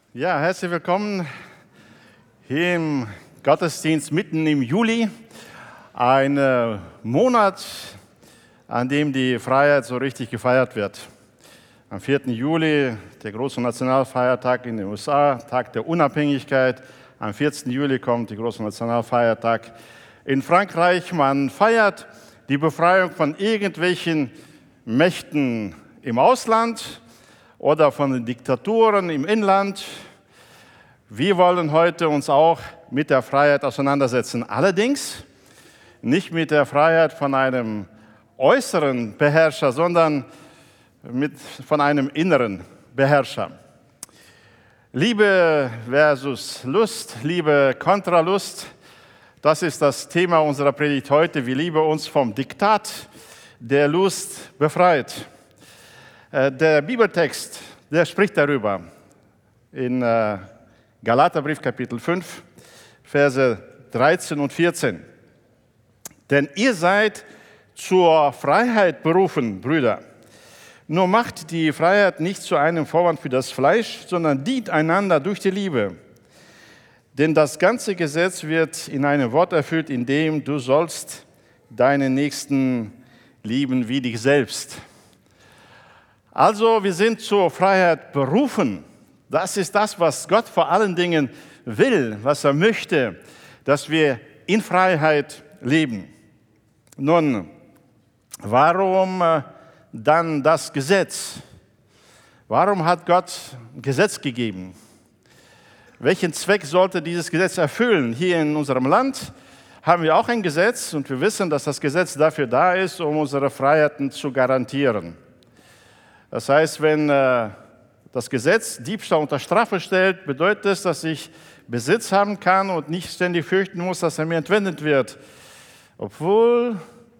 Ja, herzlich willkommen hier im Gottesdienst mitten im Juli. Ein Monat, an dem die Freiheit so richtig gefeiert wird. Am 4. Juli, der große Nationalfeiertag in den USA, Tag der Unabhängigkeit. Am 14. Juli kommt der große Nationalfeiertag in Frankreich. Man feiert die Befreiung von irgendwelchen Mächten im Ausland oder von den Diktaturen im Inland. Wir wollen heute uns auch mit der Freiheit auseinandersetzen. Allerdings nicht mit der Freiheit von einem äußeren Beherrscher, sondern von einem inneren Beherrscher. Liebe versus Lust, Liebe kontra Lust, das ist das Thema unserer Predigt heute. Wie Liebe uns vom Diktat der Lust befreit. Der Bibeltext, der spricht darüber in Galaterbrief Kapitel 5, Verse 13 und 14. Denn ihr seid zur Freiheit berufen, Brüder. Nur macht die Freiheit nicht zu einem Vorwand für das Fleisch, sondern dient einander durch die Liebe. Denn das ganze Gesetz wird in einem Wort erfüllt, in dem du sollst deinen Nächsten lieben wie dich selbst. Also wir sind zur Freiheit berufen. Das ist das, was Gott vor allen Dingen will, was er möchte, dass wir in Freiheit leben. Nun, warum dann das Gesetz? Warum hat Gott ein Gesetz gegeben? Welchen Zweck sollte dieses Gesetz erfüllen? Hier in unserem Land haben wir auch ein Gesetz und wir wissen, dass das Gesetz dafür da ist, um unsere Freiheiten zu garantieren. Das heißt, wenn das Gesetz Diebstahl unter Strafe stellt, bedeutet es, dass ich Besitz haben kann und nicht ständig fürchten muss, dass er mir entwendet wird. Obwohl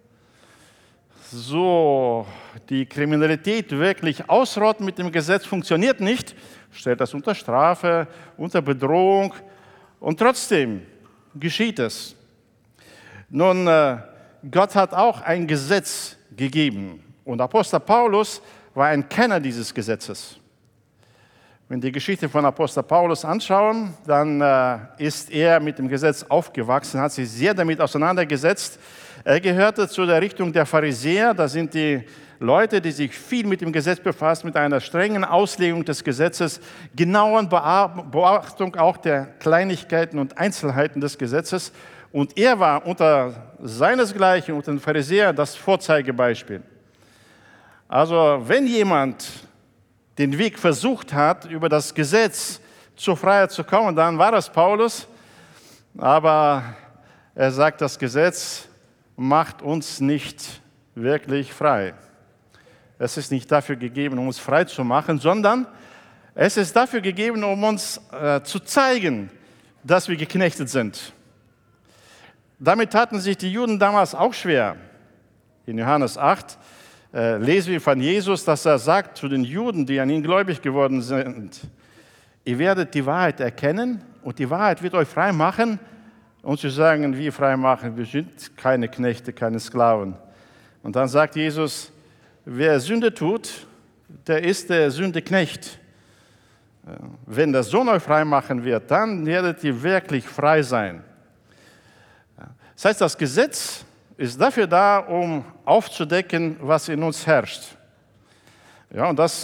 so die Kriminalität wirklich ausrotten mit dem Gesetz funktioniert nicht, stellt das unter Strafe, unter Bedrohung und trotzdem geschieht es. Nun, Gott hat auch ein Gesetz gegeben und Apostel Paulus war ein Kenner dieses Gesetzes. Wenn wir die Geschichte von Apostel Paulus anschauen, dann ist er mit dem Gesetz aufgewachsen, hat sich sehr damit auseinandergesetzt. Er gehörte zu der Richtung der Pharisäer, das sind die Leute, die sich viel mit dem Gesetz befassen, mit einer strengen Auslegung des Gesetzes, genauen Beachtung auch der Kleinigkeiten und Einzelheiten des Gesetzes. Und er war unter seinesgleichen, unter den Pharisäern, das Vorzeigebeispiel. Also wenn jemand den Weg versucht hat, über das Gesetz zur Freiheit zu kommen, dann war es Paulus. Aber er sagt, das Gesetz macht uns nicht wirklich frei. Es ist nicht dafür gegeben, um uns frei zu machen, sondern es ist dafür gegeben, um uns zu zeigen, dass wir geknechtet sind. Damit taten sich die Juden damals auch schwer. In Johannes 8 lesen wir von Jesus, dass er sagt zu den Juden, die an ihn gläubig geworden sind, ihr werdet die Wahrheit erkennen und die Wahrheit wird euch frei machen. Und sie sagen, wie frei machen? Wir sind keine Knechte, keine Sklaven. Und dann sagt Jesus, wer Sünde tut, der ist der Sündeknecht. Wenn der Sohn euch frei machen wird, dann werdet ihr wirklich frei sein. Das heißt, das Gesetz ist dafür da, um aufzudecken, was in uns herrscht. Ja, und das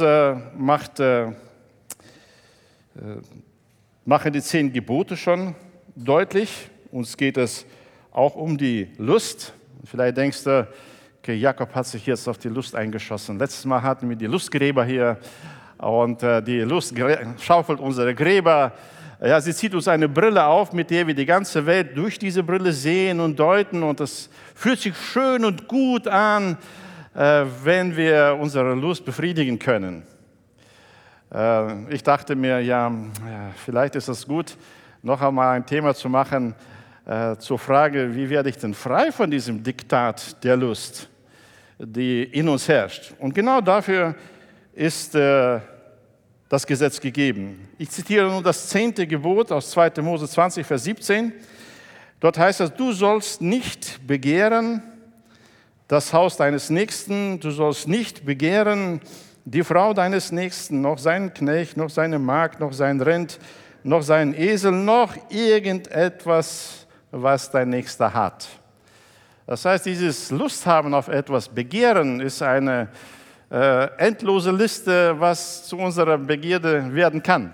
machen die 10 Gebote schon deutlich. Uns geht es auch um die Lust. Vielleicht denkst du, okay, Jakob hat sich jetzt auf die Lust eingeschossen. Letztes Mal hatten wir die Lustgräber hier und die Lust schaufelt unsere Gräber. Ja, sie zieht uns eine Brille auf, mit der wir die ganze Welt durch diese Brille sehen und deuten. Und es fühlt sich schön und gut an, wenn wir unsere Lust befriedigen können. Ich dachte mir, ja, vielleicht ist es gut, noch einmal ein Thema zu machen zur Frage, wie werde ich denn frei von diesem Diktat der Lust, die in uns herrscht. Und genau dafür ist das Gesetz gegeben. Ich zitiere nun das 10. Gebot aus 2. Mose 20, Vers 17. Dort heißt es, du sollst nicht begehren das Haus deines Nächsten, du sollst nicht begehren die Frau deines Nächsten, noch seinen Knecht, noch seine Magd, noch sein Rind, noch seinen Esel, noch irgendetwas, was dein Nächster hat. Das heißt, dieses Lusthaben auf etwas, Begehren, ist eine endlose Liste, was zu unserer Begierde werden kann.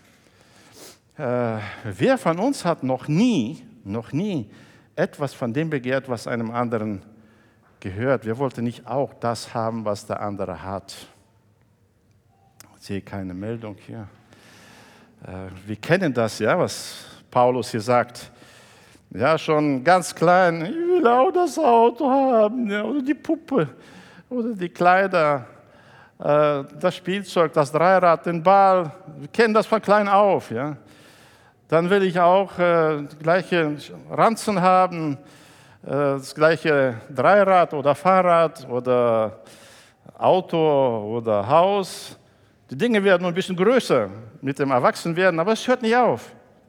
Wer von uns hat noch nie etwas von dem begehrt, was einem anderen gehört? Wer wollte nicht auch das haben, was der andere hat? Ich sehe keine Meldung hier. Wir kennen das, ja, was Paulus hier sagt. Ja, schon ganz klein, ich will auch das Auto haben, ja, oder die Puppe, oder die Kleider, das Spielzeug, das Dreirad, den Ball. Wir kennen das von klein auf, ja. Dann will ich auch die gleiche Ranzen haben, das gleiche Dreirad oder Fahrrad oder Auto oder Haus. Die Dinge werden nur ein bisschen größer mit dem Erwachsenwerden, aber es hört nicht auf.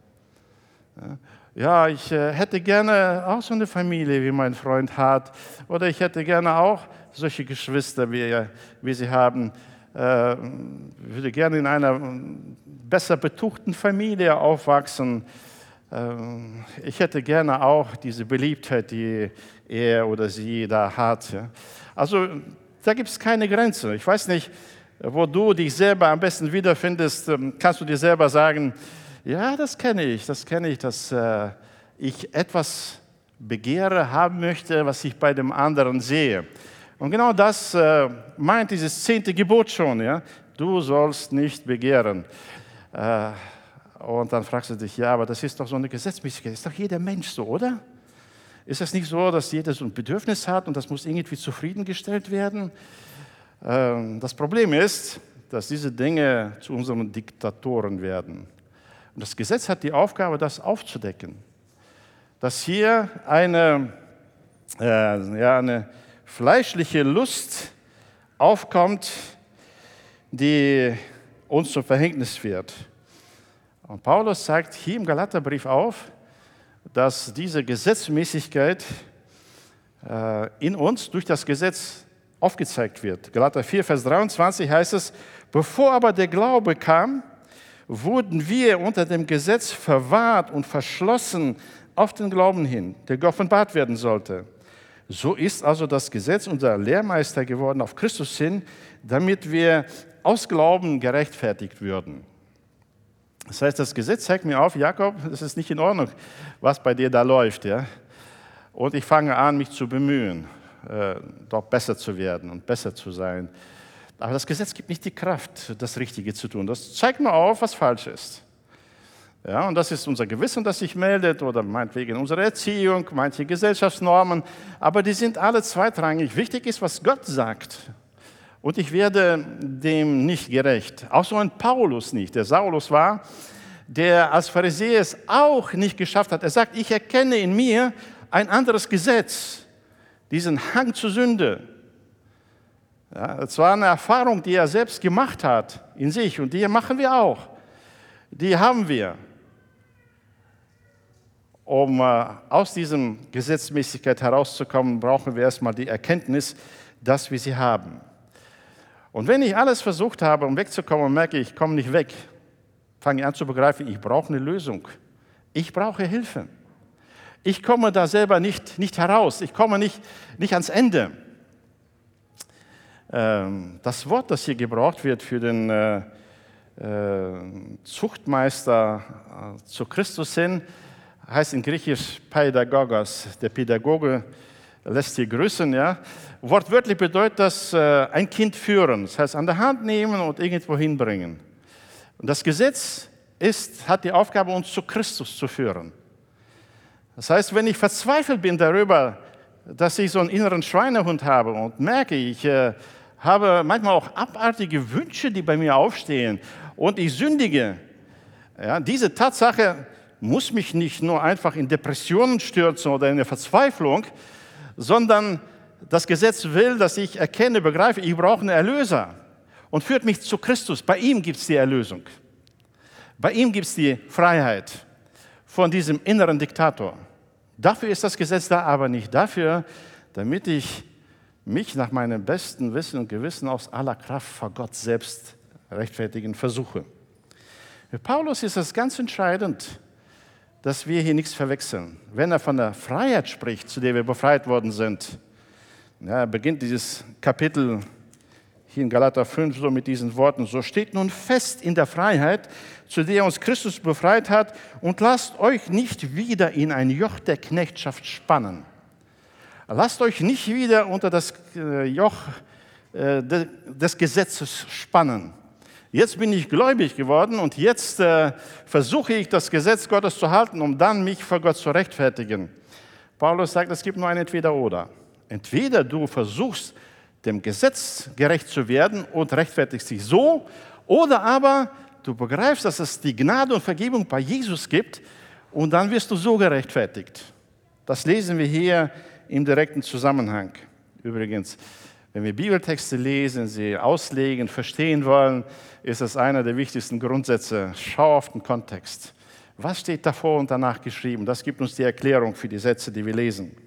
Ja, ich hätte gerne auch so eine Familie, wie mein Freund hat. Oder ich hätte gerne auch solche Geschwister, wie sie haben. Ich würde gerne in einer besser betuchten Familie aufwachsen. Ich hätte gerne auch diese Beliebtheit, die er oder sie da hat. Also da gibt es keine Grenze. Ich weiß nicht, wo du dich selber am besten wiederfindest. Kannst du dir selber sagen, ja, das kenne ich, dass ich etwas begehre, haben möchte, was ich bei dem anderen sehe. Und genau das meint dieses 10. Gebot schon. Ja? Du sollst nicht begehren. Und dann fragst du dich, ja, aber das ist doch so eine Gesetzmäßigkeit. Ist doch jeder Mensch so, oder? Ist das nicht so, dass jeder so ein Bedürfnis hat und das muss irgendwie zufriedengestellt werden? Das Problem ist, dass diese Dinge zu unseren Diktatoren werden. Und das Gesetz hat die Aufgabe, das aufzudecken. Dass hier eine fleischliche Lust aufkommt, die uns zum Verhängnis wird. Und Paulus zeigt hier im Galaterbrief auf, dass diese Gesetzmäßigkeit in uns durch das Gesetz aufgezeigt wird. Galater 4, Vers 23 heißt es, bevor aber der Glaube kam, wurden wir unter dem Gesetz verwahrt und verschlossen auf den Glauben hin, der geoffenbart werden sollte. So ist also das Gesetz unser Lehrmeister geworden auf Christus hin, damit wir aus Glauben gerechtfertigt würden. Das heißt, das Gesetz zeigt mir auf, Jakob, das ist nicht in Ordnung, was bei dir da läuft. Ja? Und ich fange an, mich zu bemühen, doch besser zu werden und besser zu sein. Aber das Gesetz gibt nicht die Kraft, das Richtige zu tun. Das zeigt mir auf, was falsch ist. Ja, und das ist unser Gewissen, das sich meldet, oder meinetwegen unsere Erziehung, manche Gesellschaftsnormen. Aber die sind alle zweitrangig. Wichtig ist, was Gott sagt. Und ich werde dem nicht gerecht. Auch so ein Paulus nicht, der Saulus war, der als Pharisäer es auch nicht geschafft hat. Er sagt, ich erkenne in mir ein anderes Gesetz, diesen Hang zur Sünde. Ja, das war eine Erfahrung, die er selbst gemacht hat in sich und die machen wir auch. Die haben wir. Um aus diesem Gesetzmäßigkeit herauszukommen, brauchen wir erstmal die Erkenntnis, dass wir sie haben. Und wenn ich alles versucht habe, um wegzukommen, merke ich komme nicht weg, fange ich an zu begreifen, ich brauche eine Lösung. Ich brauche Hilfe. Ich komme da selber nicht heraus. Ich komme nicht ans Ende. Das Wort, das hier gebraucht wird für den Zuchtmeister zu Christus hin, heißt in Griechisch Pädagogos. Der Pädagoge lässt hier grüßen. Ja? Wortwörtlich bedeutet das ein Kind führen. Das heißt, an der Hand nehmen und irgendwo hinbringen. Und das Gesetz hat die Aufgabe, uns zu Christus zu führen. Das heißt, wenn ich verzweifelt bin darüber, dass ich so einen inneren Schweinehund habe und merke, ich habe manchmal auch abartige Wünsche, die bei mir aufstehen und ich sündige, ja, diese Tatsache muss mich nicht nur einfach in Depressionen stürzen oder in eine Verzweiflung, sondern das Gesetz will, dass ich erkenne, begreife, ich brauche einen Erlöser und führt mich zu Christus. Bei ihm gibt es die Erlösung. Bei ihm gibt es die Freiheit von diesem inneren Diktator. Dafür ist das Gesetz da, aber nicht dafür, damit ich mich nach meinem besten Wissen und Gewissen aus aller Kraft vor Gott selbst rechtfertigen versuche. Für Paulus ist es ganz entscheidend, dass wir hier nichts verwechseln. Wenn er von der Freiheit spricht, zu der wir befreit worden sind, ja, beginnt dieses Kapitel hier in Galater 5 so mit diesen Worten: So steht nun fest in der Freiheit, zu der uns Christus befreit hat, und lasst euch nicht wieder in ein Joch der Knechtschaft spannen. Lasst euch nicht wieder unter das Joch des Gesetzes spannen. Jetzt bin ich gläubig geworden und jetzt versuche ich, das Gesetz Gottes zu halten, um dann mich vor Gott zu rechtfertigen. Paulus sagt, es gibt nur ein Entweder-Oder. Entweder du versuchst, dem Gesetz gerecht zu werden und rechtfertigst dich so, oder aber du begreifst, dass es die Gnade und Vergebung bei Jesus gibt und dann wirst du so gerechtfertigt. Das lesen wir hier im direkten Zusammenhang. Übrigens, wenn wir Bibeltexte lesen, sie auslegen, verstehen wollen, ist das einer der wichtigsten Grundsätze. Schau auf den Kontext. Was steht davor und danach geschrieben? Das gibt uns die Erklärung für die Sätze, die wir lesen.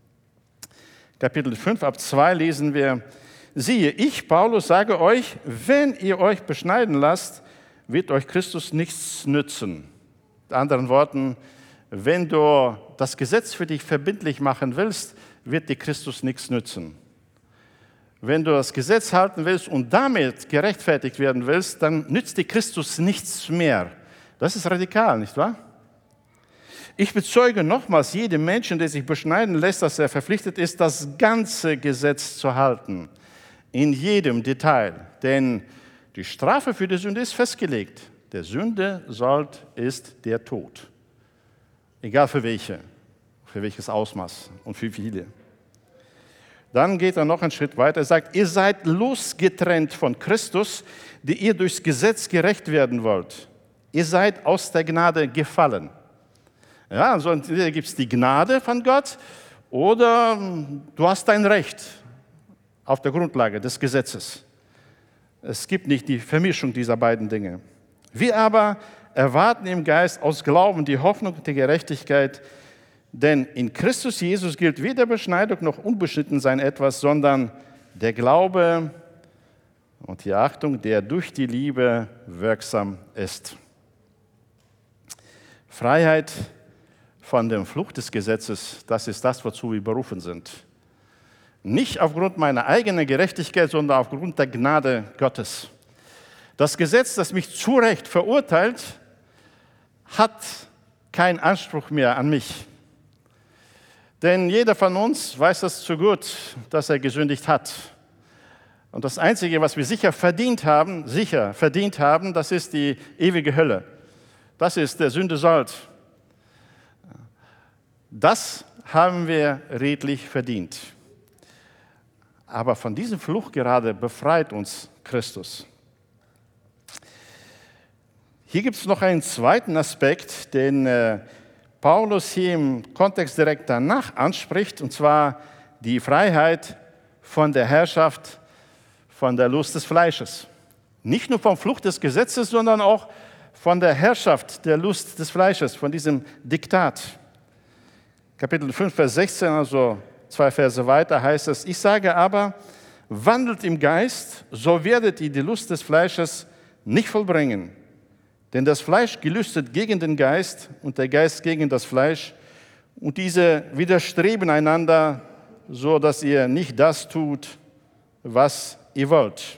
Kapitel 5 ab 2 lesen wir: Siehe, ich, Paulus, sage euch, wenn ihr euch beschneiden lasst, wird euch Christus nichts nützen. Mit anderen Worten, wenn du das Gesetz für dich verbindlich machen willst, wird dir Christus nichts nützen. Wenn du das Gesetz halten willst und damit gerechtfertigt werden willst, dann nützt dir Christus nichts mehr. Das ist radikal, nicht wahr? Ich bezeuge nochmals jedem Menschen, der sich beschneiden lässt, dass er verpflichtet ist, das ganze Gesetz zu halten. In jedem Detail. Denn die Strafe für die Sünde ist festgelegt. Der Sündesold ist der Tod. Egal für welches Ausmaß und für viele. Dann geht er noch einen Schritt weiter. Er sagt, ihr seid losgetrennt von Christus, die ihr durchs Gesetz gerecht werden wollt. Ihr seid aus der Gnade gefallen. Ja, also entweder gibt es die Gnade von Gott oder du hast dein Recht auf der Grundlage des Gesetzes. Es gibt nicht die Vermischung dieser beiden Dinge. Wir aber erwarten im Geist aus Glauben die Hoffnung der Gerechtigkeit, denn in Christus Jesus gilt weder Beschneidung noch Unbeschnittensein etwas, sondern der Glaube und die Achtung, der durch die Liebe wirksam ist. Freiheit von der Flucht des Gesetzes, das ist das, wozu wir berufen sind. Nicht aufgrund meiner eigenen Gerechtigkeit, sondern aufgrund der Gnade Gottes. Das Gesetz, das mich zu Recht verurteilt, hat keinen Anspruch mehr an mich. Denn jeder von uns weiß das zu gut, dass er gesündigt hat. Und das Einzige, was wir sicher verdient haben, das ist die ewige Hölle. Das ist der Sündesold. Das haben wir redlich verdient. Aber von diesem Fluch gerade befreit uns Christus. Hier gibt es noch einen zweiten Aspekt, den Paulus hier im Kontext direkt danach anspricht, und zwar die Freiheit von der Herrschaft, von der Lust des Fleisches. Nicht nur vom Fluch des Gesetzes, sondern auch von der Herrschaft der Lust des Fleisches, von diesem Diktat. Kapitel 5, Vers 16, also 2 Verse weiter, heißt es: Ich sage aber, wandelt im Geist, so werdet ihr die Lust des Fleisches nicht vollbringen. Denn das Fleisch gelüstet gegen den Geist und der Geist gegen das Fleisch. Und diese widerstreben einander, so dass ihr nicht das tut, was ihr wollt.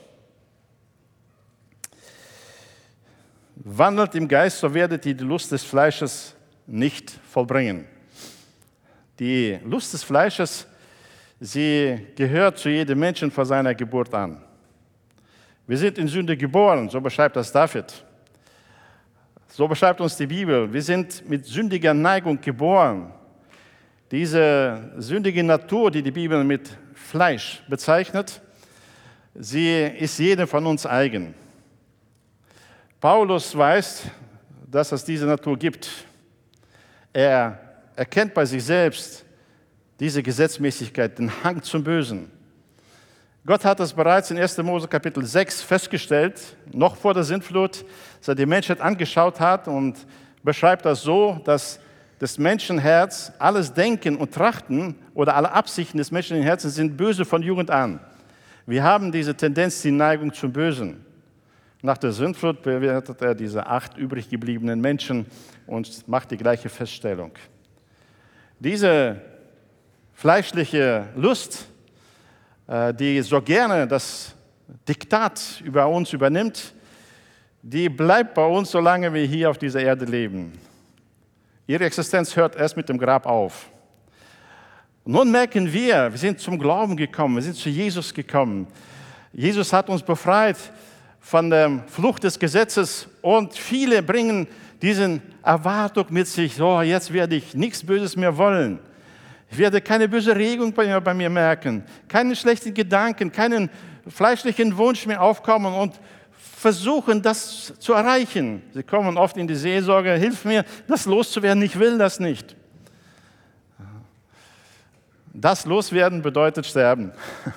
Wandelt im Geist, so werdet ihr die Lust des Fleisches nicht vollbringen. Die Lust des Fleisches, sie gehört zu jedem Menschen vor seiner Geburt an. Wir sind in Sünde geboren, so beschreibt das David. So beschreibt uns die Bibel. Wir sind mit sündiger Neigung geboren. Diese sündige Natur, die die Bibel mit Fleisch bezeichnet, sie ist jedem von uns eigen. Paulus weiß, dass es diese Natur gibt. Er erkennt bei sich selbst diese Gesetzmäßigkeit, den Hang zum Bösen. Gott hat es bereits in 1. Mose Kapitel 6 festgestellt, noch vor der Sintflut, als er die Menschheit angeschaut hat, und beschreibt das so, dass des Menschenherzens, alles Denken und Trachten oder alle Absichten des menschlichen Herzens sind böse von Jugend an. Wir haben diese Tendenz, die Neigung zum Bösen. Nach der Sintflut bewertet er diese 8 übrig gebliebenen Menschen und macht die gleiche Feststellung. Diese fleischliche Lust, die so gerne das Diktat über uns übernimmt, die bleibt bei uns, solange wir hier auf dieser Erde leben. Ihre Existenz hört erst mit dem Grab auf. Und nun merken wir sind zum Glauben gekommen, wir sind zu Jesus gekommen. Jesus hat uns befreit von der Flucht des Gesetzes und viele bringen diese Erwartung mit sich, so jetzt werde ich nichts Böses mehr wollen. Ich werde keine böse Regung bei mir merken, keine schlechten Gedanken, keinen fleischlichen Wunsch mehr aufkommen und versuchen, das zu erreichen. Sie kommen oft in die Seelsorge, hilf mir, das loszuwerden, ich will das nicht. Das Loswerden bedeutet sterben.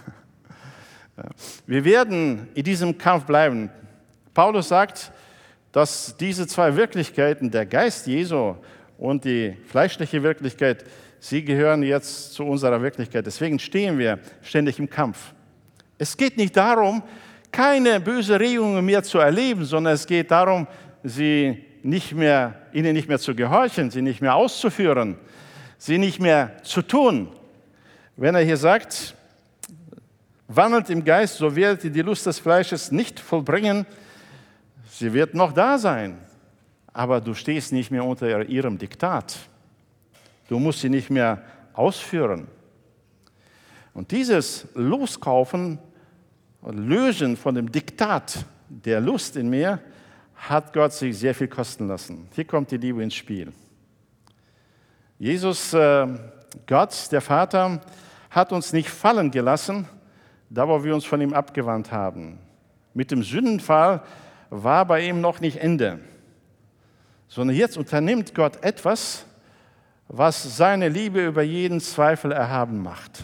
Wir werden in diesem Kampf bleiben. Paulus sagt, dass diese 2 Wirklichkeiten, der Geist Jesu und die fleischliche Wirklichkeit, sie gehören jetzt zu unserer Wirklichkeit. Deswegen stehen wir ständig im Kampf. Es geht nicht darum, keine bösen Regungen mehr zu erleben, sondern es geht darum, ihnen nicht mehr zu gehorchen, sie nicht mehr auszuführen, sie nicht mehr zu tun. Wenn er hier sagt, wandelt im Geist, so werdet ihr die Lust des Fleisches nicht vollbringen. Sie wird noch da sein, aber du stehst nicht mehr unter ihrem Diktat. Du musst sie nicht mehr ausführen. Und dieses Loskaufen und Lösen von dem Diktat der Lust in mir hat Gott sich sehr viel kosten lassen. Hier kommt die Liebe ins Spiel. Jesus, Gott, der Vater, hat uns nicht fallen gelassen, da wo wir uns von ihm abgewandt haben. Mit dem Sündenfall war bei ihm noch nicht Ende, sondern jetzt unternimmt Gott etwas, was seine Liebe über jeden Zweifel erhaben macht.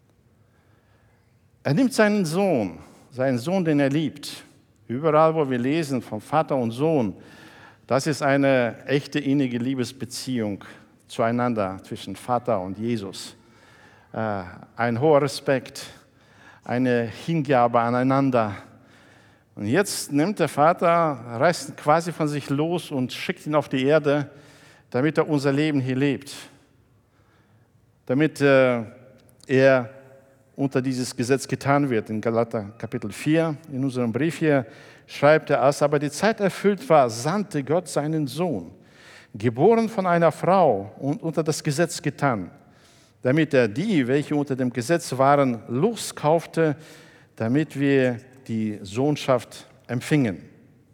Er nimmt seinen Sohn, den er liebt. Überall, wo wir lesen von Vater und Sohn, das ist eine echte innige Liebesbeziehung zueinander zwischen Vater und Jesus. Ein hoher Respekt, eine Hingabe aneinander. Und jetzt nimmt der Vater, reißt quasi von sich los und schickt ihn auf die Erde, damit er unser Leben hier lebt. Damit er unter dieses Gesetz getan wird. In Galater Kapitel 4, in unserem Brief hier, schreibt er, als aber die Zeit erfüllt war, sandte Gott seinen Sohn, geboren von einer Frau und unter das Gesetz getan, damit er die, welche unter dem Gesetz waren, loskaufte, damit wir die Sohnschaft empfingen.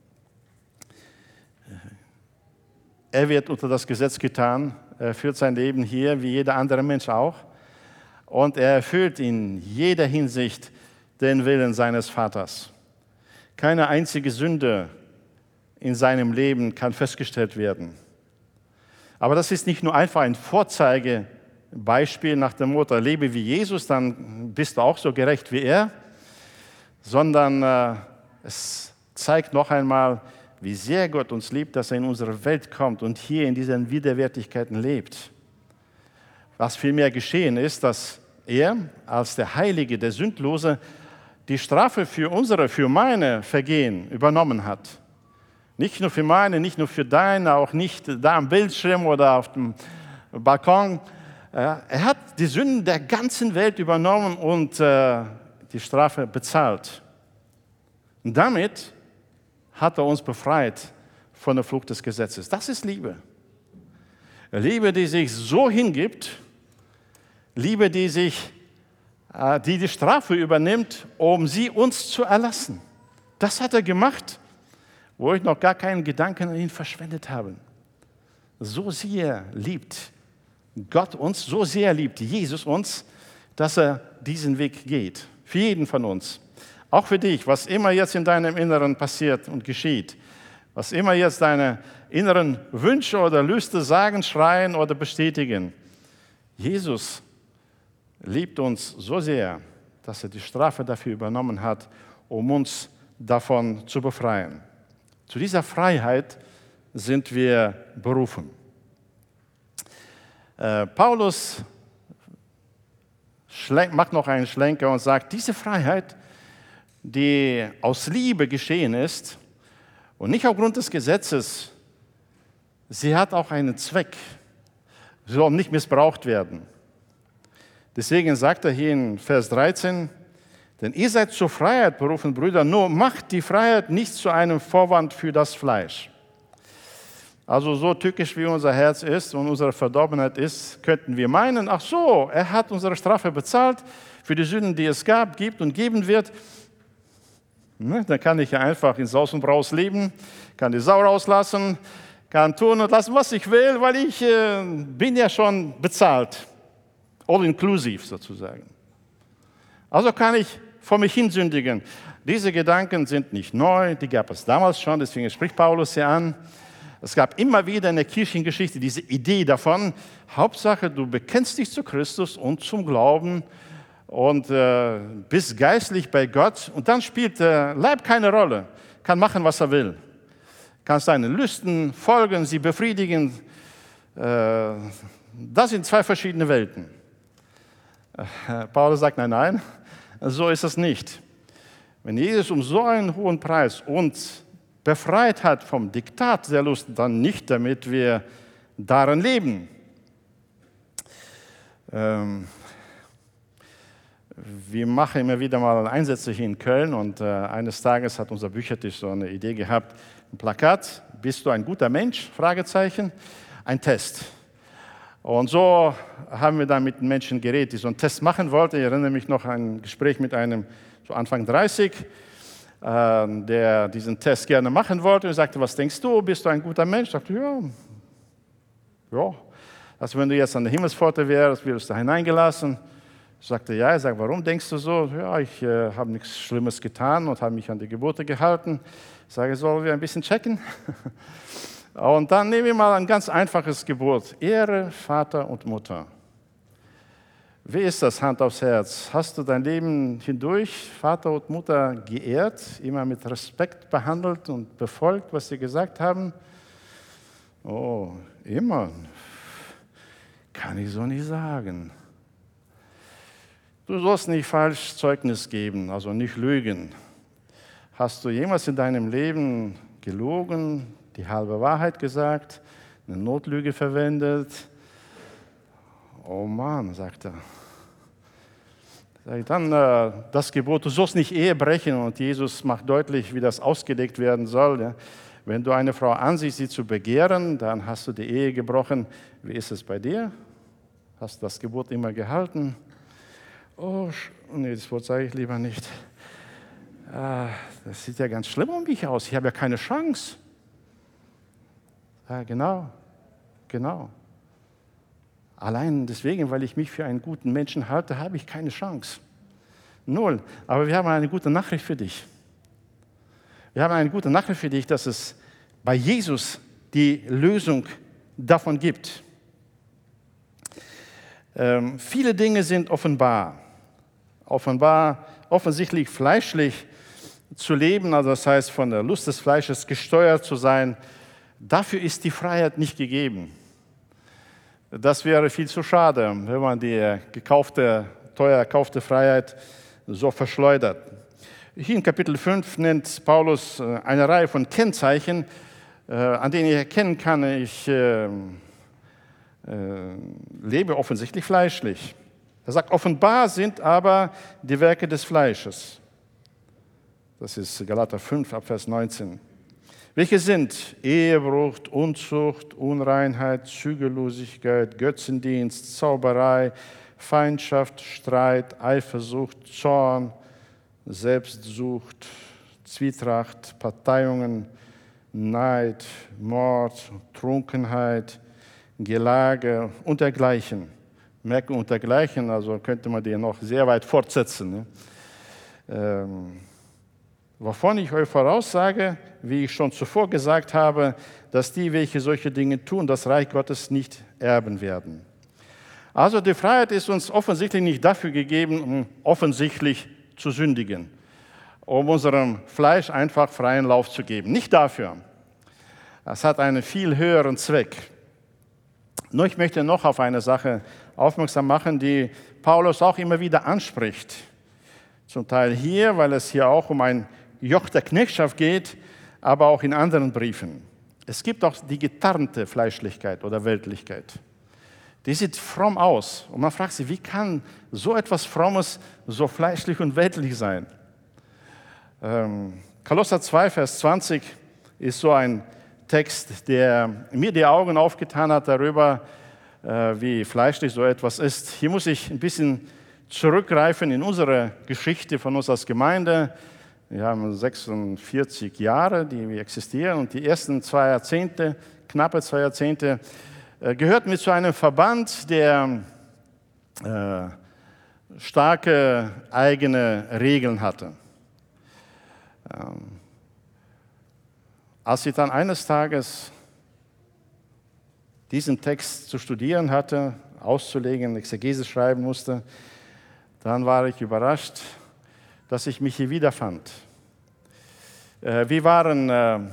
Er wird unter das Gesetz getan, er führt sein Leben hier wie jeder andere Mensch auch. Und er erfüllt in jeder Hinsicht den Willen seines Vaters. Keine einzige Sünde in seinem Leben kann festgestellt werden. Aber das ist nicht nur einfach ein Vorzeigebeispiel nach dem Motto, lebe wie Jesus, dann bist du auch so gerecht wie er, sondern es zeigt noch einmal, wie sehr Gott uns liebt, dass er in unsere Welt kommt und hier in diesen Widerwärtigkeiten lebt. Was vielmehr geschehen ist, dass er als der Heilige, der Sündlose, die Strafe für meine Vergehen übernommen hat. Nicht nur für meine, nicht nur für deine, auch nicht da am Bildschirm oder auf dem Balkon. Er hat die Sünden der ganzen Welt übernommen und die Strafe bezahlt. Und damit hat er uns befreit von der Flucht des Gesetzes. Das ist Liebe. Liebe, die sich so hingibt, Liebe, die die Strafe übernimmt, um sie uns zu erlassen. Das hat er gemacht, wo ich noch gar keinen Gedanken an ihn verschwendet habe. So sehr liebt Gott uns, so sehr liebt Jesus uns, dass er diesen Weg geht. Für jeden von uns. Auch für dich, was immer jetzt in deinem Inneren passiert und geschieht, was immer jetzt deine inneren Wünsche oder Lüste sagen, schreien oder bestätigen. Jesus liebt uns so sehr, dass er die Strafe dafür übernommen hat, um uns davon zu befreien. Zu dieser Freiheit sind wir berufen. Paulus macht noch einen Schlenker und sagt, diese Freiheit, die aus Liebe geschehen ist und nicht aufgrund des Gesetzes, sie hat auch einen Zweck. Sie soll nicht missbraucht werden. Deswegen sagt er hier in Vers 13, denn ihr seid zur Freiheit berufen, Brüder, nur macht die Freiheit nicht zu einem Vorwand für das Fleisch. Also so tückisch wie unser Herz ist und unsere Verdorbenheit ist, könnten wir meinen, ach so, er hat unsere Strafe bezahlt für die Sünden, die es gab, gibt und geben wird. Dann kann ich ja einfach in Saus und Braus leben, kann die Sau rauslassen, kann tun und lassen, was ich will, weil ich bin ja schon bezahlt. All inclusive sozusagen. Also kann ich vor mich hin sündigen. Diese Gedanken sind nicht neu, die gab es damals schon, deswegen spricht Paulus hier an. Es gab immer wieder in der Kirchengeschichte diese Idee davon, Hauptsache du bekennst dich zu Christus und zum Glauben und bist geistlich bei Gott und dann spielt der Leib keine Rolle, kann machen, was er will. Kannst deinen Lüsten folgen, sie befriedigen. Das sind zwei verschiedene Welten. Paulus sagt, nein, so ist es nicht. Wenn Jesus um so einen hohen Preis uns befreit hat vom Diktat der Lust, dann nicht, damit wir darin leben. Wir machen immer wieder mal Einsätze hier in Köln und eines Tages hat unser Büchertisch so eine Idee gehabt, ein Plakat, bist du ein guter Mensch? Fragezeichen, ein Test. Und so haben wir dann mit den Menschen geredet, die so einen Test machen wollten. Ich erinnere mich noch an ein Gespräch mit einem so Anfang 30, der diesen Test gerne machen wollte und sagte, was denkst du, bist du ein guter Mensch? Ich sagte, ja. Also wenn du jetzt an der Himmelspforte wärst, wirst du hineingelassen. Ich sagte, ja. Er sagt, warum denkst du so? Ja, ich habe nichts Schlimmes getan und habe mich an die Gebote gehalten. Ich sage, sollen wir ein bisschen checken? Und dann nehmen wir mal ein ganz einfaches Gebot. Ehre Vater und Mutter. Wie ist das, Hand aufs Herz? Hast du dein Leben hindurch Vater und Mutter geehrt, immer mit Respekt behandelt und befolgt, was sie gesagt haben? Oh, immer. Kann ich so nicht sagen. Du sollst nicht falsch Zeugnis geben, also nicht lügen. Hast du jemals in deinem Leben gelogen, die halbe Wahrheit gesagt, eine Notlüge verwendet? Oh Mann, sagt er. Dann das Gebot, du sollst nicht Ehe brechen, und Jesus macht deutlich, wie das ausgelegt werden soll. Ja. Wenn du eine Frau ansiehst, sie zu begehren, dann hast du die Ehe gebrochen. Wie ist es bei dir? Hast du das Gebot immer gehalten? Oh, nee, das Wort sage ich lieber nicht. Das sieht ja ganz schlimm um mich aus. Ich habe ja keine Chance. Ja, genau. Allein deswegen, weil ich mich für einen guten Menschen halte, habe ich keine Chance. Null. Aber wir haben eine gute Nachricht für dich. Wir haben eine gute Nachricht für dich, dass es bei Jesus die Lösung davon gibt. Viele Dinge sind offensichtlich fleischlich zu leben, also das heißt von der Lust des Fleisches gesteuert zu sein. Dafür ist die Freiheit nicht gegeben. Das wäre viel zu schade, wenn man die teuer erkaufte Freiheit so verschleudert. Hier in Kapitel 5 nennt Paulus eine Reihe von Kennzeichen, an denen ich erkennen kann, ich lebe offensichtlich fleischlich. Er sagt, offenbar sind aber die Werke des Fleisches. Das ist Galater 5, ab Vers 19. Welche sind Ehebruch, Unzucht, Unreinheit, Zügellosigkeit, Götzendienst, Zauberei, Feindschaft, Streit, Eifersucht, Zorn, Selbstsucht, Zwietracht, Parteiungen, Neid, Mord, Trunkenheit, Gelage und dergleichen. Merken und dergleichen, also könnte man die noch sehr weit fortsetzen. Ne? Wovon ich euch voraussage, wie ich schon zuvor gesagt habe, dass die, welche solche Dinge tun, das Reich Gottes nicht erben werden. Also die Freiheit ist uns offensichtlich nicht dafür gegeben, um offensichtlich zu sündigen, um unserem Fleisch einfach freien Lauf zu geben. Nicht dafür. Es hat einen viel höheren Zweck. Nur ich möchte noch auf eine Sache aufmerksam machen, die Paulus auch immer wieder anspricht. Zum Teil hier, weil es hier auch um ein Joch der Knechtschaft geht, aber auch in anderen Briefen. Es gibt auch die getarnte Fleischlichkeit oder Weltlichkeit. Die sieht fromm aus. Und man fragt sich, wie kann so etwas Frommes so fleischlich und weltlich sein? Kolosser 2, Vers 20 ist so ein Text, der mir die Augen aufgetan hat darüber, wie fleischlich so etwas ist. Hier muss ich ein bisschen zurückgreifen in unsere Geschichte von uns als Gemeinde. Wir haben 46 Jahre, die wir existieren, und die ersten 2 Jahrzehnte, knappe 2 Jahrzehnte, gehörten wir zu einem Verband, der starke eigene Regeln hatte. Als ich dann eines Tages diesen Text zu studieren hatte, auszulegen, Exegese schreiben musste, dann war ich überrascht, dass ich mich hier wiederfand. Wir waren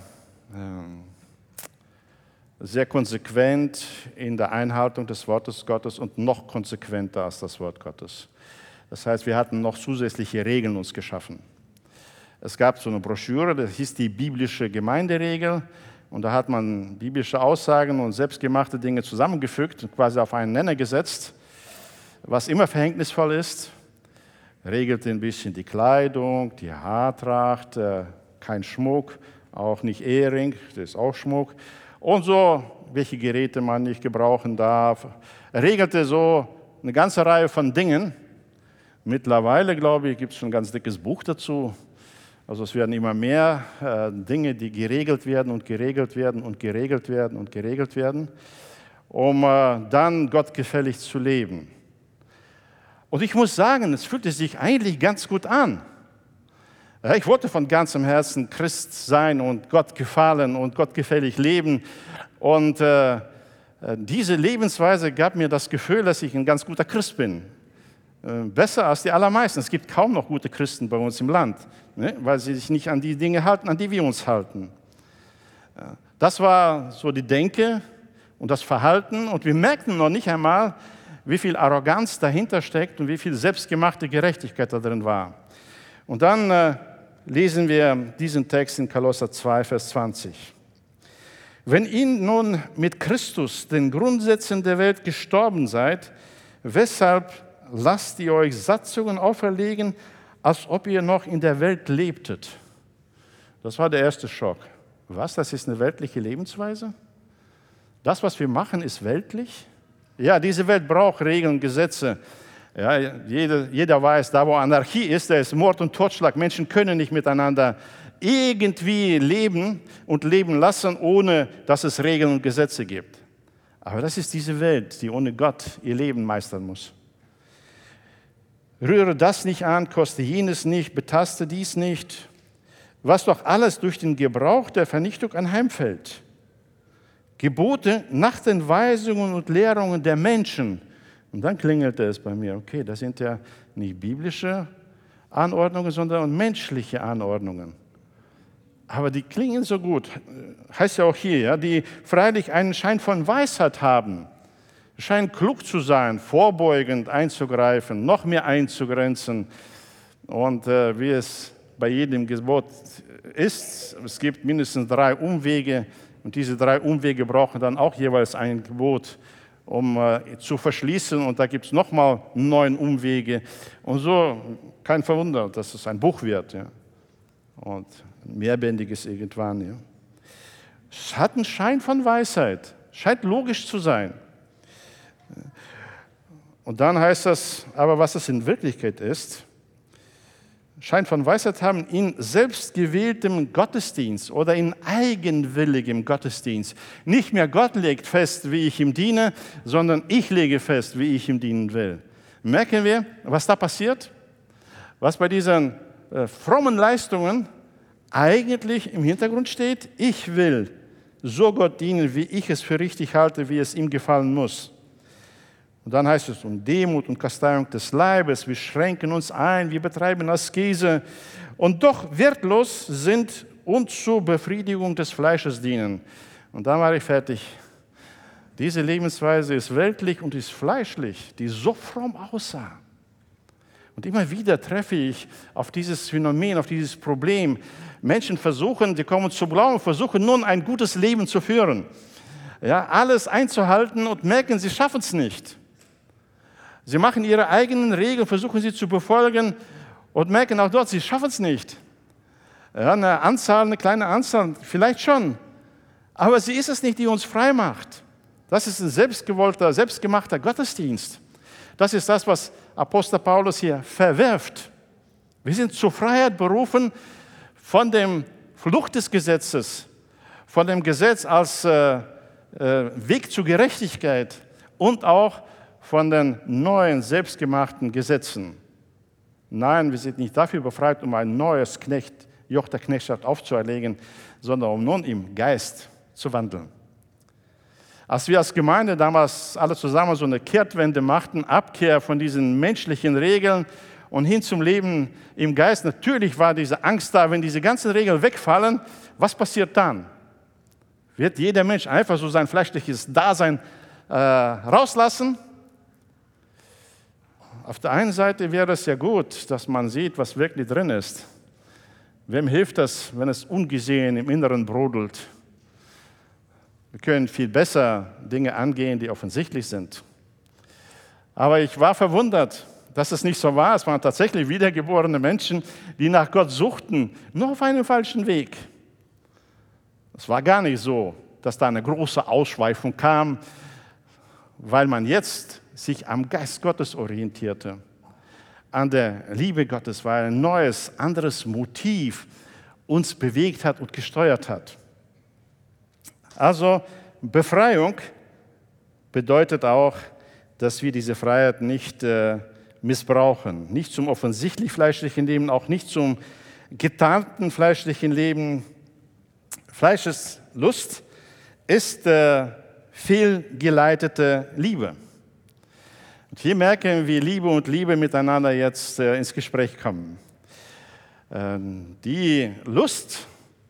sehr konsequent in der Einhaltung des Wortes Gottes und noch konsequenter als das Wort Gottes. Das heißt, wir hatten noch zusätzliche Regeln uns geschaffen. Es gab so eine Broschüre, das hieß die biblische Gemeinderegel, und da hat man biblische Aussagen und selbstgemachte Dinge zusammengefügt und quasi auf einen Nenner gesetzt, was immer verhängnisvoll ist. Regelte ein bisschen die Kleidung, die Haartracht, kein Schmuck, auch nicht Ehering, das ist auch Schmuck. Und so, welche Geräte man nicht gebrauchen darf. Regelte so eine ganze Reihe von Dingen. Mittlerweile, glaube ich, gibt es schon ein ganz dickes Buch dazu. Also es werden immer mehr Dinge, die geregelt werden und geregelt werden und geregelt werden und geregelt werden, um dann gottgefällig zu leben. Und ich muss sagen, es fühlte sich eigentlich ganz gut an. Ich wollte von ganzem Herzen Christ sein und Gott gefallen und gottgefällig leben. Und diese Lebensweise gab mir das Gefühl, dass ich ein ganz guter Christ bin. Besser als die allermeisten. Es gibt kaum noch gute Christen bei uns im Land, ne? Weil sie sich nicht an die Dinge halten, an die wir uns halten. Das war so die Denke und das Verhalten. Und wir merkten noch nicht einmal, wie viel Arroganz dahinter steckt und wie viel selbstgemachte Gerechtigkeit da drin war. Und dann lesen wir diesen Text in Kolosser 2, Vers 20. Wenn ihr nun mit Christus, den Grundsätzen der Welt, gestorben seid, weshalb lasst ihr euch Satzungen auferlegen, als ob ihr noch in der Welt lebtet? Das war der erste Schock. Was, das ist eine weltliche Lebensweise? Das, was wir machen, ist weltlich? Ja, diese Welt braucht Regeln, Gesetze. Ja, jeder weiß, da wo Anarchie ist, da ist Mord und Totschlag. Menschen können nicht miteinander irgendwie leben und leben lassen, ohne dass es Regeln und Gesetze gibt. Aber das ist diese Welt, die ohne Gott ihr Leben meistern muss. Rühre das nicht an, koste jenes nicht, betaste dies nicht, was doch alles durch den Gebrauch der Vernichtung anheimfällt. Gebote nach den Weisungen und Lehrungen der Menschen. Und dann klingelte es bei mir, okay, das sind ja nicht biblische Anordnungen, sondern menschliche Anordnungen. Aber die klingen so gut, heißt ja auch hier, ja, die freilich einen Schein von Weisheit haben, scheinen klug zu sein, vorbeugend einzugreifen, noch mehr einzugrenzen. Und wie es bei jedem Gebot ist, es gibt mindestens 3 Umwege, und diese 3 Umwege brauchen dann auch jeweils ein Gebot, um zu verschließen. Und da gibt es nochmal 9 Umwege. Und so, kein Verwunder, dass es ein Buch wird. Ja. Und ein mehrbändiges irgendwann. Ja. Es hat einen Schein von Weisheit, scheint logisch zu sein. Und dann heißt das, aber was es in Wirklichkeit ist, scheint von Weisheit haben in selbstgewähltem Gottesdienst oder in eigenwilligem Gottesdienst. Nicht mehr Gott legt fest, wie ich ihm diene, sondern ich lege fest, wie ich ihm dienen will. Merken wir, was da passiert? Was bei diesen frommen Leistungen eigentlich im Hintergrund steht? Ich will so Gott dienen, wie ich es für richtig halte, wie es ihm gefallen muss. Und dann heißt es um Demut und Kasteiung des Leibes, wir schränken uns ein, wir betreiben Askese und doch wertlos sind und zur Befriedigung des Fleisches dienen. Und dann war ich fertig. Diese Lebensweise ist weltlich und ist fleischlich, die so fromm aussah. Und immer wieder treffe ich auf dieses Phänomen, auf dieses Problem. Menschen versuchen, die kommen zum Glauben, versuchen nun ein gutes Leben zu führen. Ja, alles einzuhalten und merken, sie schaffen es nicht. Sie machen ihre eigenen Regeln, versuchen sie zu befolgen und merken auch dort, sie schaffen es nicht. Ja, eine kleine Anzahl, vielleicht schon. Aber sie ist es nicht, die uns frei macht. Das ist ein selbstgewollter, selbstgemachter Gottesdienst. Das ist das, was Apostel Paulus hier verwirft. Wir sind zur Freiheit berufen von dem Fluch des Gesetzes, von dem Gesetz als Weg zur Gerechtigkeit und auch von den neuen, selbstgemachten Gesetzen. Nein, wir sind nicht dafür befreit, um ein neues Joch der Knechtschaft aufzuerlegen, sondern um nun im Geist zu wandeln. Als wir als Gemeinde damals alle zusammen so eine Kehrtwende machten, Abkehr von diesen menschlichen Regeln und hin zum Leben im Geist, natürlich war diese Angst da, wenn diese ganzen Regeln wegfallen, was passiert dann? Wird jeder Mensch einfach so sein fleischliches Dasein rauslassen? Auf der einen Seite wäre es ja gut, dass man sieht, was wirklich drin ist. Wem hilft das, wenn es ungesehen im Inneren brodelt? Wir können viel besser Dinge angehen, die offensichtlich sind. Aber ich war verwundert, dass es nicht so war. Es waren tatsächlich wiedergeborene Menschen, die nach Gott suchten, nur auf einem falschen Weg. Es war gar nicht so, dass da eine große Ausschweifung kam, weil man jetzt sich am Geist Gottes orientierte, an der Liebe Gottes, weil ein neues, anderes Motiv uns bewegt hat und gesteuert hat. Also Befreiung bedeutet auch, dass wir diese Freiheit nicht missbrauchen, nicht zum offensichtlich fleischlichen Leben, auch nicht zum getarnten fleischlichen Leben. Fleischeslust ist fehlgeleitete Liebe. Und hier merken wir, wie Liebe und Liebe miteinander jetzt ins Gespräch kommen. Die Lust,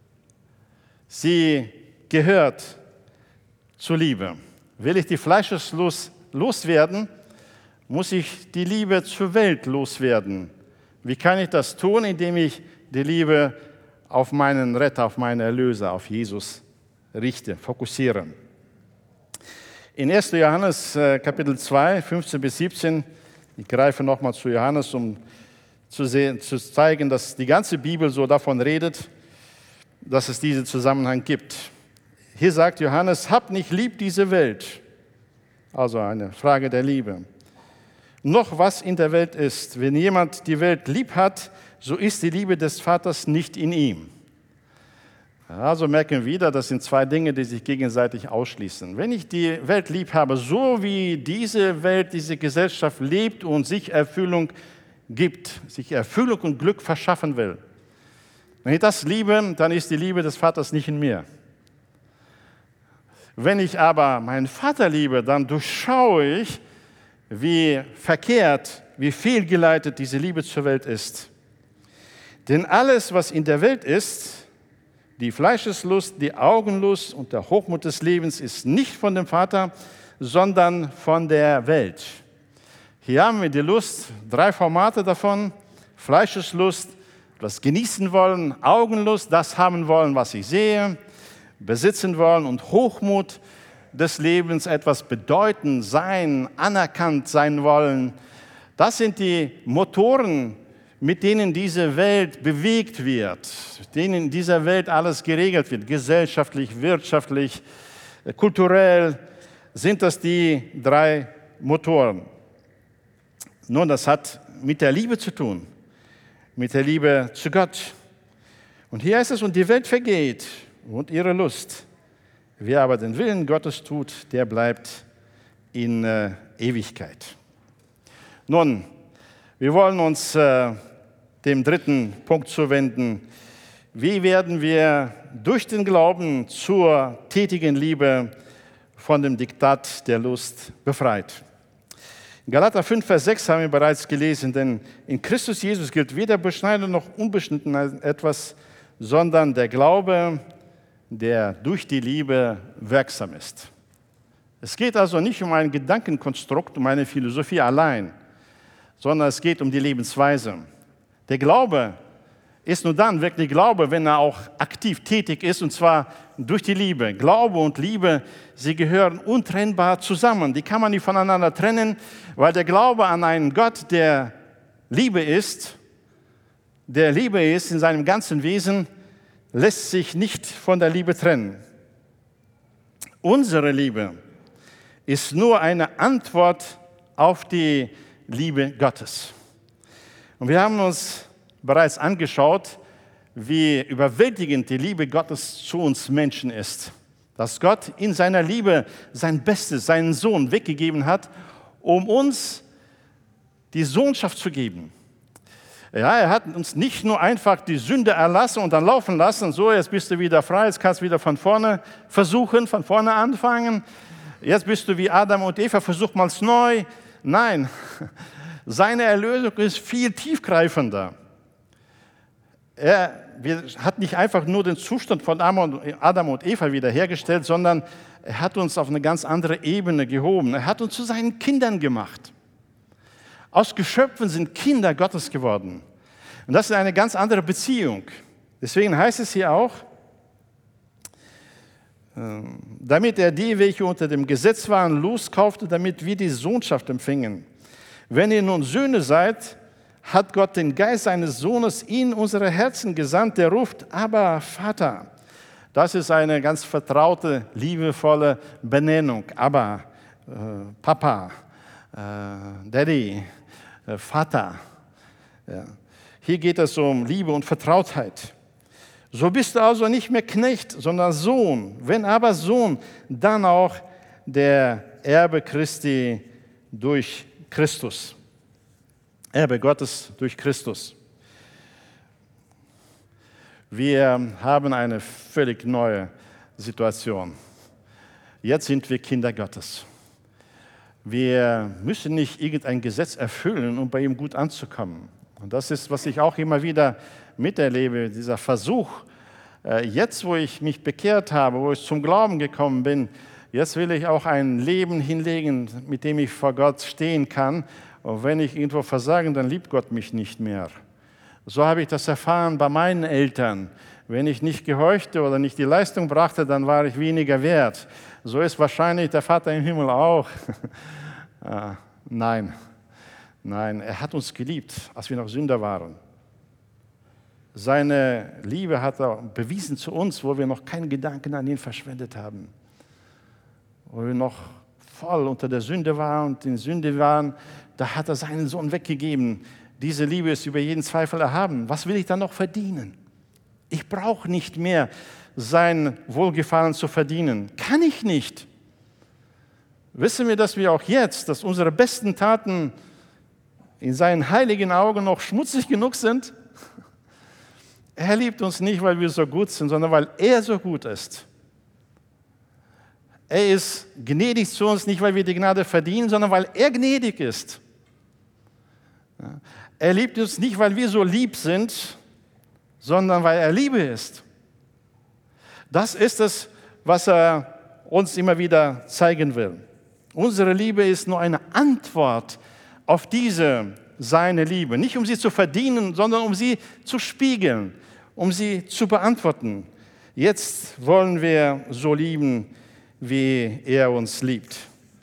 sie gehört zur Liebe. Will ich die Fleischeslust loswerden, muss ich die Liebe zur Welt loswerden. Wie kann ich das tun? Indem ich die Liebe auf meinen Retter, auf meinen Erlöser, auf Jesus richte, fokussiere. In 1. Johannes Kapitel 2, 15 bis 17, ich greife nochmal zu Johannes, um zu zeigen, dass die ganze Bibel so davon redet, dass es diesen Zusammenhang gibt. Hier sagt Johannes, habt nicht lieb diese Welt. Also eine Frage der Liebe. Noch was in der Welt ist. Wenn jemand die Welt lieb hat, so ist die Liebe des Vaters nicht in ihm. Also merken wir wieder, das sind zwei Dinge, die sich gegenseitig ausschließen. Wenn ich die Welt lieb habe, so wie diese Welt, diese Gesellschaft lebt und sich Erfüllung gibt, sich Erfüllung und Glück verschaffen will, wenn ich das liebe, dann ist die Liebe des Vaters nicht in mir. Wenn ich aber meinen Vater liebe, dann durchschaue ich, wie verkehrt, wie fehlgeleitet diese Liebe zur Welt ist. Denn alles, was in der Welt ist, die Fleischeslust, die Augenlust und der Hochmut des Lebens, ist nicht von dem Vater, sondern von der Welt. Hier haben wir die Lust, 3 Formate davon: Fleischeslust, das genießen wollen, Augenlust, das haben wollen, was ich sehe, besitzen wollen, und Hochmut des Lebens, etwas bedeuten, sein, anerkannt sein wollen. Das sind die Motoren, mit denen diese Welt bewegt wird, denen in dieser Welt alles geregelt wird, gesellschaftlich, wirtschaftlich, kulturell, sind das die 3 Motoren. Nun, das hat mit der Liebe zu tun, mit der Liebe zu Gott. Und hier heißt es, und die Welt vergeht und ihre Lust. Wer aber den Willen Gottes tut, der bleibt in Ewigkeit. Nun, wir wollen uns dem 3. Punkt zuwenden. Wie werden wir durch den Glauben zur tätigen Liebe von dem Diktat der Lust befreit? In Galater 5, Vers 6 haben wir bereits gelesen, denn in Christus Jesus gilt weder Beschneidung noch Unbeschnitten etwas, sondern der Glaube, der durch die Liebe wirksam ist. Es geht also nicht um ein Gedankenkonstrukt, um eine Philosophie allein, sondern es geht um die Lebensweise. Der Glaube ist nur dann wirklich Glaube, wenn er auch aktiv tätig ist, und zwar durch die Liebe. Glaube und Liebe, sie gehören untrennbar zusammen. Die kann man nicht voneinander trennen, weil der Glaube an einen Gott, der Liebe ist in seinem ganzen Wesen, lässt sich nicht von der Liebe trennen. Unsere Liebe ist nur eine Antwort auf die Liebe Gottes. Und wir haben uns bereits angeschaut, wie überwältigend die Liebe Gottes zu uns Menschen ist. Dass Gott in seiner Liebe sein Bestes, seinen Sohn weggegeben hat, um uns die Sohnschaft zu geben. Ja, er hat uns nicht nur einfach die Sünde erlassen und dann laufen lassen, so, jetzt bist du wieder frei, jetzt kannst du wieder von vorne versuchen, von vorne anfangen. Jetzt bist du wie Adam und Eva, versuch mal es neu. Nein, seine Erlösung ist viel tiefgreifender. Er hat nicht einfach nur den Zustand von Adam und Eva wiederhergestellt, sondern er hat uns auf eine ganz andere Ebene gehoben. Er hat uns zu seinen Kindern gemacht. Aus Geschöpfen sind Kinder Gottes geworden. Und das ist eine ganz andere Beziehung. Deswegen heißt es hier auch, damit er die, welche unter dem Gesetz waren, loskaufte, damit wir die Sohnschaft empfingen. Wenn ihr nun Söhne seid, hat Gott den Geist seines Sohnes in unsere Herzen gesandt, der ruft, aber Vater. Das ist eine ganz vertraute, liebevolle Benennung. Aber, Papa, Daddy, Vater. Ja. Hier geht es um Liebe und Vertrautheit. So bist du also nicht mehr Knecht, sondern Sohn. Wenn aber Sohn, dann auch der Erbe Christi durch Christus. Erbe Gottes durch Christus. Wir haben eine völlig neue Situation. Jetzt sind wir Kinder Gottes. Wir müssen nicht irgendein Gesetz erfüllen, um bei ihm gut anzukommen. Und das ist, was ich auch immer wieder miterlebe, dieser Versuch, jetzt, wo ich mich bekehrt habe, wo ich zum Glauben gekommen bin, jetzt will ich auch ein Leben hinlegen, mit dem ich vor Gott stehen kann. Und wenn ich irgendwo versage, dann liebt Gott mich nicht mehr. So habe ich das erfahren bei meinen Eltern. Wenn ich nicht gehorchte oder nicht die Leistung brachte, dann war ich weniger wert. So ist wahrscheinlich der Vater im Himmel auch. Nein, er hat uns geliebt, als wir noch Sünder waren. Seine Liebe hat er bewiesen zu uns, wo wir noch keinen Gedanken an ihn verschwendet haben. Wo wir noch voll unter der Sünde waren und in Sünde waren, da hat er seinen Sohn weggegeben. Diese Liebe ist über jeden Zweifel erhaben. Was will ich dann noch verdienen? Ich brauche nicht mehr sein Wohlgefallen zu verdienen. Kann ich nicht. Wissen wir, dass wir auch jetzt, dass unsere besten Taten in seinen heiligen Augen noch schmutzig genug sind? Er liebt uns nicht, weil wir so gut sind, sondern weil er so gut ist. Er ist gnädig zu uns, nicht weil wir die Gnade verdienen, sondern weil er gnädig ist. Er liebt uns nicht, weil wir so lieb sind, sondern weil er Liebe ist. Das ist es, was er uns immer wieder zeigen will. Unsere Liebe ist nur eine Antwort auf diese, seine Liebe. Nicht um sie zu verdienen, sondern um sie zu spiegeln, um sie zu beantworten. Jetzt wollen wir so lieben, wie er uns liebt.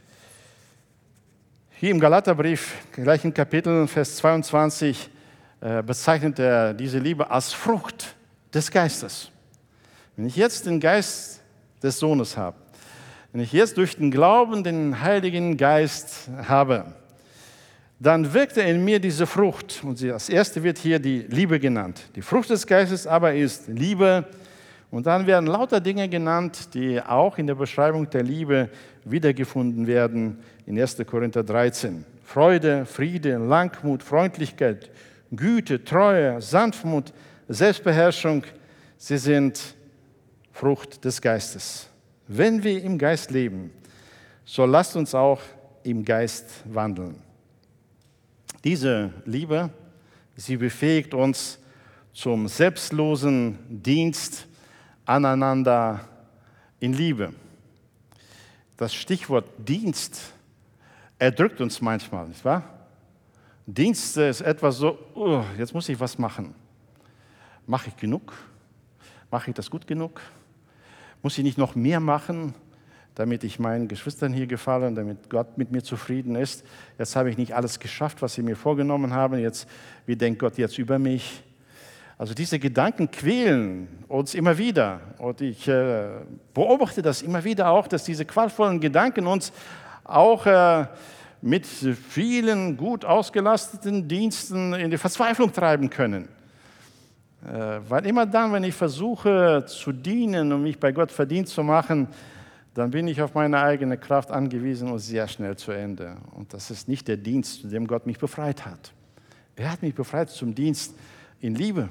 Hier im Galaterbrief, gleichen Kapitel, Vers 22, bezeichnet er diese Liebe als Frucht des Geistes. Wenn ich jetzt den Geist des Sohnes habe, wenn ich jetzt durch den Glauben den Heiligen Geist habe, dann wirkt er in mir diese Frucht. Und das erste wird hier die Liebe genannt. Die Frucht des Geistes aber ist Liebe. Und dann werden lauter Dinge genannt, die auch in der Beschreibung der Liebe wiedergefunden werden in 1. Korinther 13. Freude, Friede, Langmut, Freundlichkeit, Güte, Treue, Sanftmut, Selbstbeherrschung, sie sind Frucht des Geistes. Wenn wir im Geist leben, so lasst uns auch im Geist wandeln. Diese Liebe, sie befähigt uns zum selbstlosen Dienst aneinander in Liebe. das Stichwort Dienst erdrückt uns manchmal, nicht wahr? Dienst ist etwas so, jetzt muss ich was machen. Mache ich genug? Mache ich das gut genug? Muss ich nicht noch mehr machen, damit ich meinen Geschwistern hier gefalle und damit Gott mit mir zufrieden ist? Jetzt habe ich nicht alles geschafft, was sie mir vorgenommen haben. Wie denkt Gott jetzt über mich? Also diese Gedanken quälen uns immer wieder. Und ich beobachte das immer wieder auch, dass diese qualvollen Gedanken uns auch mit vielen gut ausgelasteten Diensten in die Verzweiflung treiben können. Weil immer dann, wenn ich versuche zu dienen und mich bei Gott verdient zu machen, dann bin ich auf meine eigene Kraft angewiesen und sehr schnell zu Ende. Und das ist nicht der Dienst, zu dem Gott mich befreit hat. Er hat mich befreit zum Dienst in Liebe.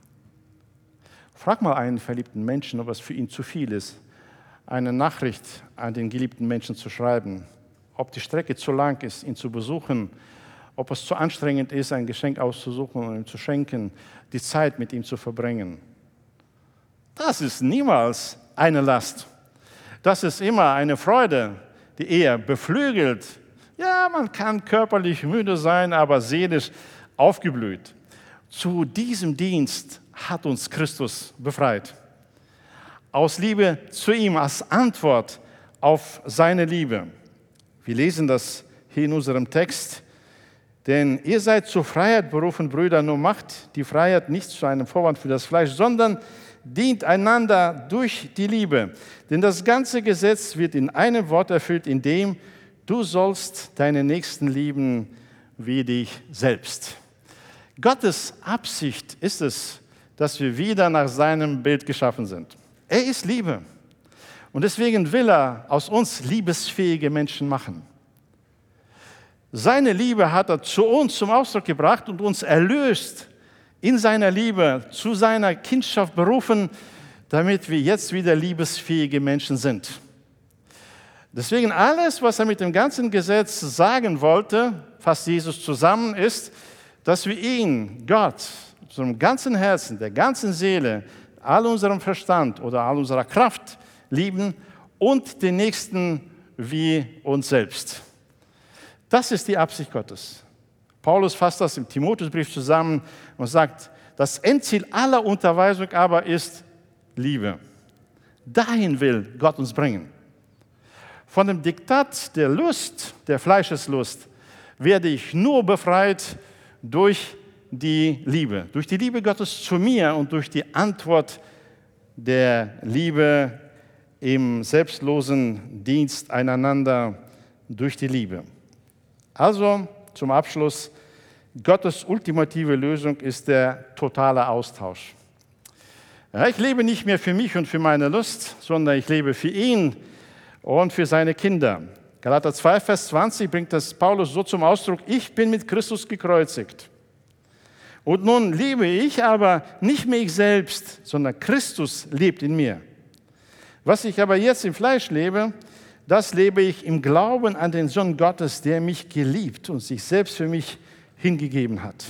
Frag mal einen verliebten Menschen, ob es für ihn zu viel ist, eine Nachricht an den geliebten Menschen zu schreiben, ob die Strecke zu lang ist, ihn zu besuchen, ob es zu anstrengend ist, ein Geschenk auszusuchen und ihm zu schenken, die Zeit mit ihm zu verbringen. Das ist niemals eine Last. Das ist immer eine Freude, die eher beflügelt. Ja, man kann körperlich müde sein, aber seelisch aufgeblüht. Zu diesem Dienst hat uns Christus befreit. Aus Liebe zu ihm, als Antwort auf seine Liebe. Wir lesen das hier in unserem Text. Denn ihr seid zur Freiheit berufen, Brüder, nur macht die Freiheit nicht zu einem Vorwand für das Fleisch, sondern dient einander durch die Liebe. Denn das ganze Gesetz wird in einem Wort erfüllt, in dem du sollst deinen Nächsten lieben wie dich selbst. Gottes Absicht ist es, dass wir wieder nach seinem Bild geschaffen sind. Er ist Liebe. Und deswegen will er aus uns liebesfähige Menschen machen. Seine Liebe hat er zu uns zum Ausdruck gebracht und uns erlöst, in seiner Liebe zu seiner Kindschaft berufen, damit wir jetzt wieder liebesfähige Menschen sind. Deswegen alles, was er mit dem ganzen Gesetz sagen wollte, fasst Jesus zusammen, ist, dass wir ihn, Gott, zu unserem ganzen Herzen, der ganzen Seele, all unserem Verstand oder all unserer Kraft lieben und den Nächsten wie uns selbst. Das ist die Absicht Gottes. Paulus fasst das im Timotheusbrief zusammen und sagt, das Endziel aller Unterweisung aber ist Liebe. Dahin will Gott uns bringen. Von dem Diktat der Lust, der Fleischeslust, werde ich nur befreit durch die Liebe Gottes zu mir und durch die Antwort der Liebe im selbstlosen Dienst einander durch die Liebe. Also zum Abschluss, Gottes ultimative Lösung ist der totale Austausch. Ja, ich lebe nicht mehr für mich und für meine Lust, sondern ich lebe für ihn und für seine Kinder. Galater 2, Vers 20 bringt das Paulus so zum Ausdruck, ich bin mit Christus gekreuzigt. Und nun lebe ich aber nicht mehr ich selbst, sondern Christus lebt in mir. Was ich aber jetzt im Fleisch lebe, das lebe ich im Glauben an den Sohn Gottes, der mich geliebt und sich selbst für mich hingegeben hat.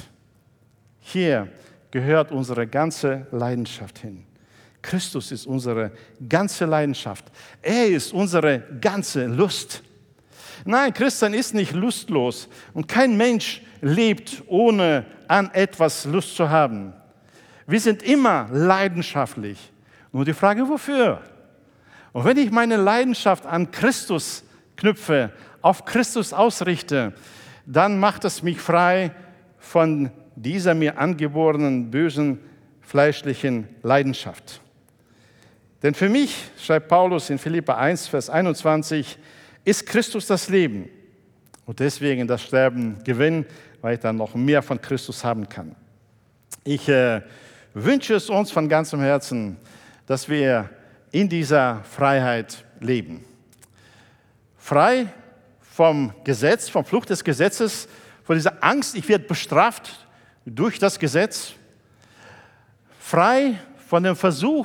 Hier gehört unsere ganze Leidenschaft hin. Christus ist unsere ganze Leidenschaft. Er ist unsere ganze Lust. Nein, Christsein ist nicht lustlos und kein Mensch lebt, ohne an etwas Lust zu haben. Wir sind immer leidenschaftlich. Nur die Frage, wofür? Und wenn ich meine Leidenschaft an Christus knüpfe, auf Christus ausrichte, dann macht es mich frei von dieser mir angeborenen, bösen, fleischlichen Leidenschaft. Denn für mich, schreibt Paulus in Philipper 1, Vers 21, ist Christus das Leben und deswegen das Sterben Gewinn, weil ich dann noch mehr von Christus haben kann. Ich wünsche es uns von ganzem Herzen, dass wir in dieser Freiheit leben. Frei vom Gesetz, vom Fluch des Gesetzes, von dieser Angst, ich werde bestraft durch das Gesetz. Frei von dem Versuch,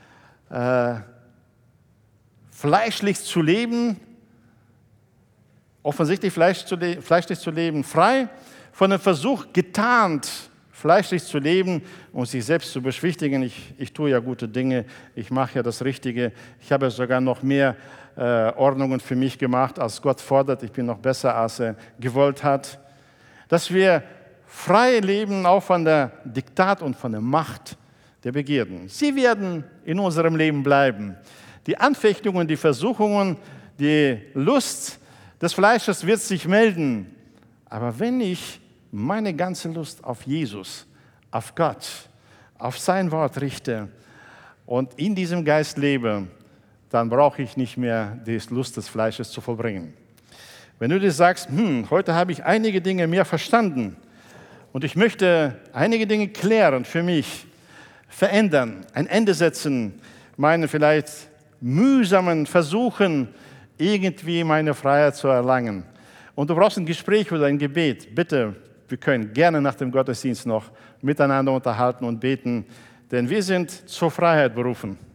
fleischlich zu leben, offensichtlich fleischlich zu leben. Frei von dem Versuch, getarnt fleischlich zu leben und sich selbst zu beschwichtigen. Ich tue ja gute Dinge, ich mache ja das Richtige, ich habe sogar noch mehr Ordnungen für mich gemacht, als Gott fordert. Ich bin noch besser, als er gewollt hat. Dass wir frei leben, auch von der Diktat und von der Macht der Begierden. Sie werden in unserem Leben bleiben. Die Anfechtungen, die Versuchungen, die Lust des Fleisches wird sich melden. Aber wenn ich meine ganze Lust auf Jesus, auf Gott, auf sein Wort richte und in diesem Geist lebe, dann brauche ich nicht mehr die Lust des Fleisches zu vollbringen. Wenn du dir sagst, heute habe ich einige Dinge mehr verstanden und ich möchte einige Dinge klären für mich, verändern, ein Ende setzen, meinen vielleicht mühsamen Versuchen, irgendwie meine Freiheit zu erlangen. Und du brauchst ein Gespräch oder ein Gebet. Bitte, wir können gerne nach dem Gottesdienst noch miteinander unterhalten und beten, denn wir sind zur Freiheit berufen.